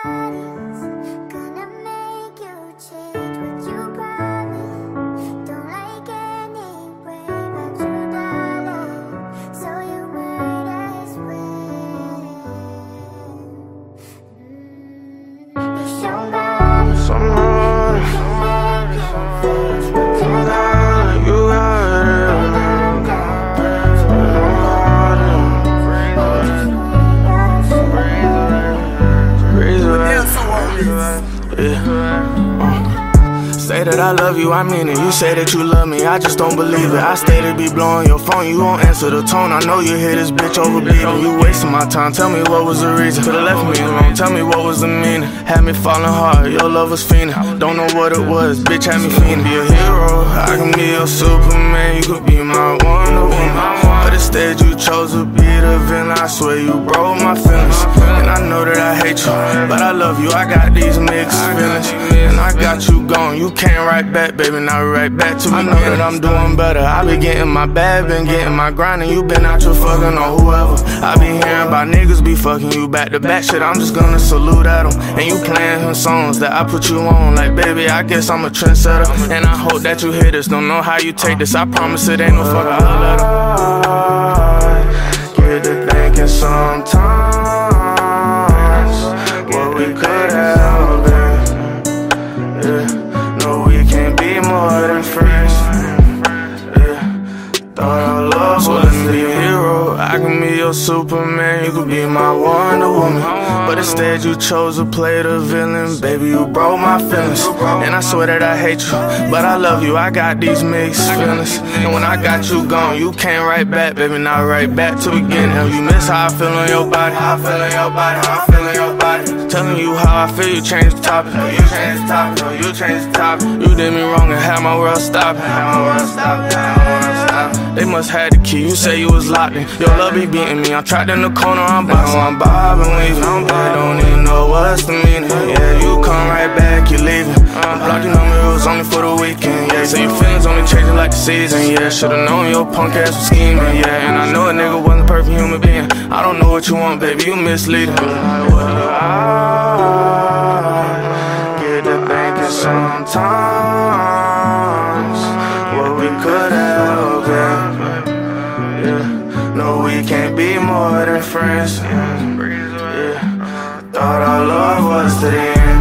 Somebody's gonna make you change what you promised. Don't like anyway, but you darling, so you might as well. You're somebody, Somebody, you got it. Say that I love you, I mean it. You say that you love me, I just don't believe it. I stay to be blowing your phone, you won't answer the tone. I know you hear this bitch over beating. You wasting my time, tell me what was the reason. Could've left me alone, tell me what was the meaning. Had me falling hard, your love was fiending. Don't know what it was, bitch had me fiending. Be a hero, I can be your Superman. You could be my Wonder Woman, but instead you chose to be the villain. I swear you broke my feelings, and I know that I hate you, but I love you. I got these mixed feelings, and I got you gone. You came right back, baby, now right back to me. I know that I'm doing better. I be getting my bag, been getting my grind, and you been out your fucking on whoever. I be hearing about niggas be fucking you back to back. Shit, I'm just gonna salute at them. And you playing them songs that I put you on. Like, baby, I guess I'm a trendsetter, and I hope that you hear this. Don't know how you take this, I promise it ain't no fucking love letter. Get to thinking sometimes what we could have been. Yeah. No, we can't be more than friends. Yeah. Thought our love wouldn't be a hero. I can be your Superman, you could be my Wonder Woman, but instead you chose to play the villain. Baby, you broke my feelings, and I swear that I hate you, but I love you. I got these mixed feelings, and when I got you gone, you came right back, baby, now right back to beginning. You miss how I feel on your body, how I feel on your body, how I feel on your body. Telling you how I feel, you changed the topic. No, you changed the topic, no, you changed the topic. You did me wrong and had my world stopping. They must have the key, you say you was locked in. Your love be beating me, I'm trapped in the corner, I'm bobbing, weaving. I don't even know what's the meaning. Yeah, you come right back, you leaving. Blocked your number, it was only for the weekend. Yeah, so your feelings only changing like the season. Yeah, should've known your punk ass was scheming. Yeah, and I know a nigga wasn't a perfect human being. I don't know what you want, baby, you misleading. I get to thinking sometimes what we could have been. Yeah. No, we can't be more than friends. Yeah. Thought our love was to the end.